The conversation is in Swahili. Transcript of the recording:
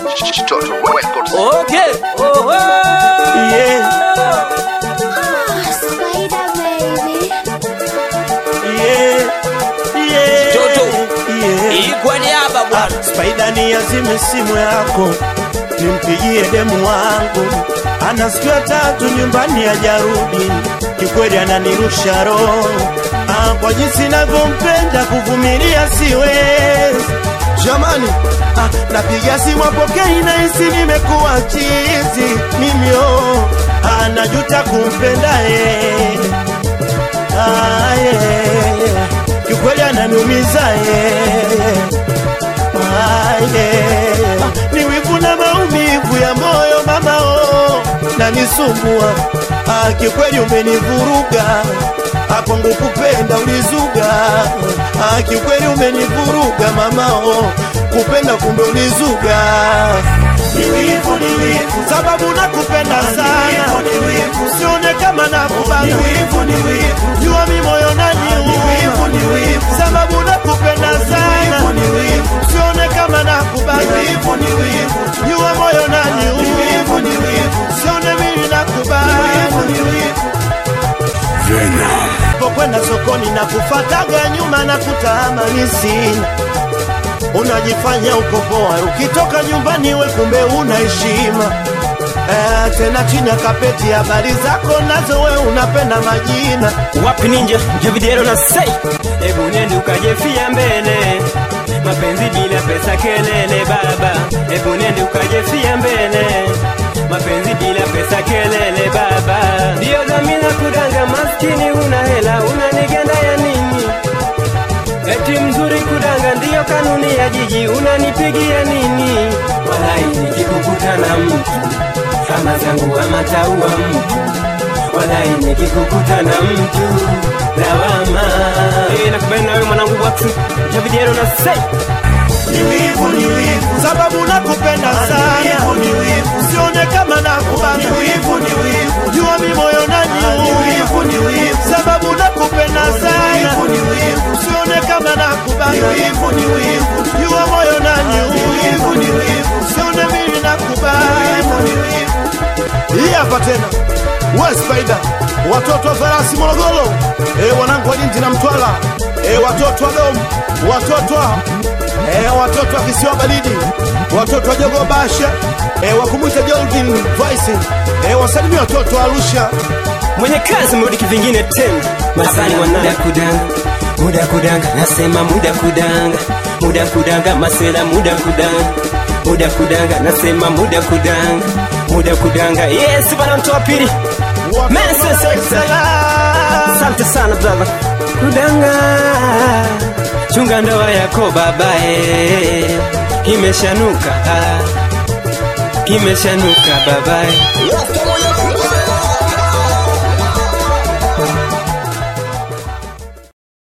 Total Records. Okay. Oh, Yeah. Spider baby. Yeah. Yeah. Toto. Yeah. Iko ni hapa bwana. Spider ni azime simu yako, nimpigie demu wangu, anasikia tatu nyumbani hajarudi, kikweli ananirusha roho. Kwa jinsi ninavyompenda kuvumilia siwezi. Jamani, napiga simu apokei na hisi nimekuwa chizi. Mimi najuta kumpenda yeye. Kikweli ananiumiza yeye. Ni wivu na maumivu ya moyo mama na nisumbua. Kikweli umenivuruga, kwangu kupenda ulizuga. Kikweli umenivuruga mama kupenda kumbe ulizuga. Ni wivu sababu nakupenda sana. Usione kama nakubana. Jua mi moyo naniuma sababu nakupenda sana. Usione kama nakubana. Jua moyo naniuma usione mimi nakubana. Pokwenda sokoni na kufataga nyuma na kutamani sina. Unajifanya uko poa, ukitoka nyumbani we kumbe una heshima. Tena chini ya kapeti habari zako nazo we unapenda majina. Wapi ninja, Javidiero na say ebu nende ukajefia mbele. Mapenzi bila pesa kelele baba. Ebu nende ukajefia mbele. Mapenzi bila pesa kelele baba. Ndio dhamira kudanga maskini una hela unanigenda ya nini? Eti mzuri kudanga ndio kanuni ya jiji unanipigia nini? Walai nikikukuta na mtu kama zangu ama taua mtu. Walai nikikukuta na mtu lawama. Nakubena wewe mwanangu watu Javidiero na say ni wivu sababu nakupenda sana. Usione kama nakubana. Jua mi moyo naniuma sababu nakupenda sana. Usione kama nakubana. Jua moyo naniuma usione mimi nakubana. Hii hapa tena we Spider, watoto wa Farasi Morogoro, wanangu wa Lindi na Mtwara, watoto wa Dom, watoto wa Kisiwa Baridi, watoto wa Jogo Basha, wakumwita Jordan Voice, wasalimia watoto wa Arusha. Mwenye kazi mrudi kivingine tena. Masani muda kudanga, muda kudanga, nasema muda kudanga. Muda kudanga, masela muda kudanga. Muda kudanga, nasema muda kudanga. Muda kudanga, yes, bana mtu wa pili. Mensa sekta. Asante sana brother. Kudanga, chunga ndoa yako babae. Kimeshanuka, kimeshanuka babae.